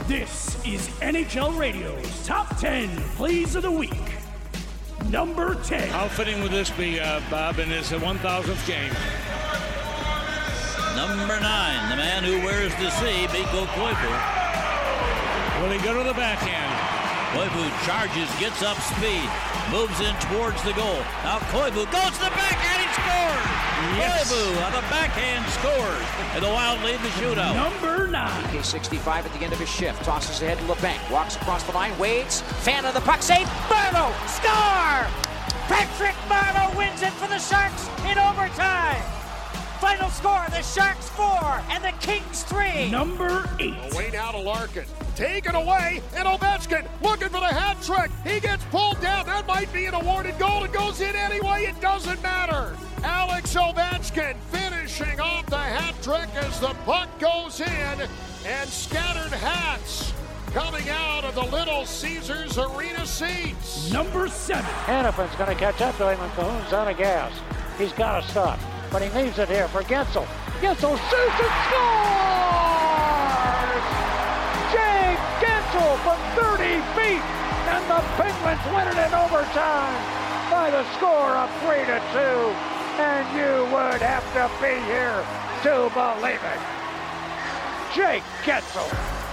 This is NHL Radio's Top 10 Plays of the Week. Number 10. How fitting would this be, Bob, in his 1,000th game? Number 9, the man who wears the C, Mikko Koivu. Will he go to the backhand? Koivu charges, gets up speed, moves in towards the goal. Now Koivu goes to the backhand, he scores! Yes. Koivu on the backhand scores, and the Wild lead the shootout. Number 9. PK65 at the end of his shift, tosses ahead to LeBanc, walks across the line, waits, fan of the puck, save, Marleau, score! Patrick Marleau wins it for the Sharks in overtime. Final score, the Sharks 4 and the Kings 3. Number 8. Away now to Larkin. Taken away, and Ovechkin looking for the hat trick. He gets pulled down. That might be an awarded goal. It goes in anyway. It doesn't matter. Alex Ovechkin finishing off the hat trick as the puck goes in, and scattered hats coming out of the Little Caesars Arena seats. Number 7. Hannafin's going to catch up to him, and Cahoon's out of gas. He's got to stop, but he leaves it here for Gensel. Gensel shoots and scores! Jake Gensel from 30 feet, and the Penguins win it in overtime by the score of 3-2. And you would have to be here to believe it. Jake Gensel.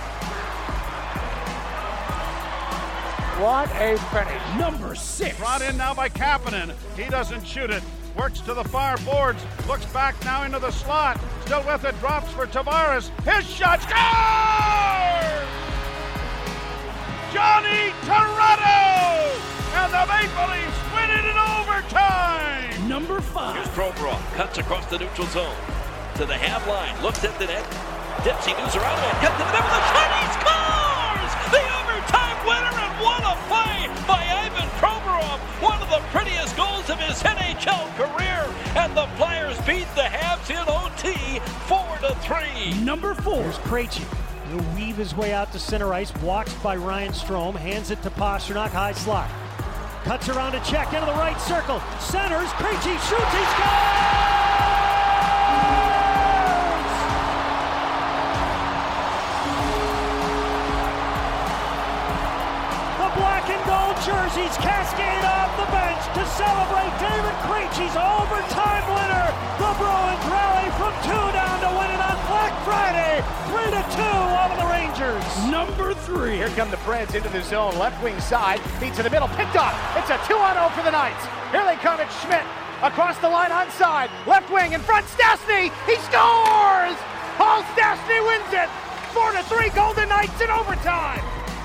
What a finish. Number 6. Brought in now by Kapanen. He doesn't shoot it. Works to the far boards. Looks back now into the slot. Still with it. Drops for Tavares. His shot. Scores! Johnny Torado! And the Maple Leafs win it in overtime! Number 5. Here's Provorov. Cuts across the neutral zone. To the half line. Looks at the net. Dips. He moves around. Gets to the net with a shot. He scores! The overtime winner, and what a play by Ivan Provorov. One of the prettiest goals of his NHL career. And the Flyers beat the Habs in OT 4-3. Number 4. Here's Krejci. He'll weave his way out to center ice, blocked by Ryan Strome, hands it to Pastrnak, high slot. Cuts around a check into the right circle, centers, Krejci shoots, he scores! The black and gold jerseys cascade off the bench to celebrate David Krejci's overtime winner. The Bruins rally from 2 down to win it on Black Friday, 3-2 over the Rangers. Number 3. Here come the Preds into the zone, left wing side, feeds to the middle, picked up. It's a 2-0 for the Knights. Here they come, it's Schmidt across the line onside, left wing in front, Stastny, he scores! Paul Stastny wins it, 4-3 Golden Knights in overtime.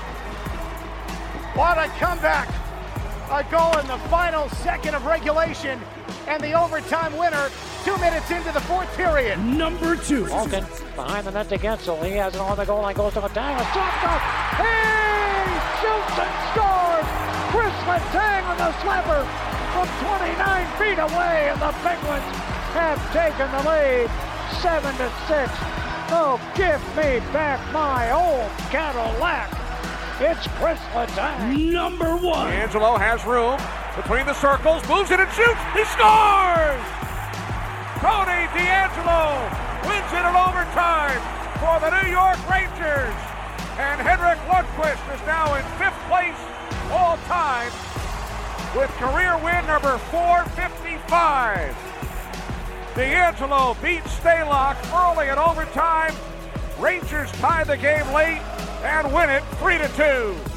What a comeback! A goal in the final second of regulation, and the overtime winner 2 minutes into the fourth period. Number 2. Malkin behind the net to Gensel. He has it on the goal line, goes to Letang. A shot goes. He shoots and scores! Chris Letang on the slapper from 29 feet away, and the Penguins have taken the lead 7-6. Oh, give me back my old Cadillac. It's Chris Letang. Number 1. Angelo has room between the circles, moves it and shoots. He scores! Tony DeAngelo wins it in overtime for the New York Rangers. And Henrik Lundqvist is now in 5th place all time with career win number 455. DeAngelo beats Stalock early in overtime. Rangers tie the game late and win it 3-2.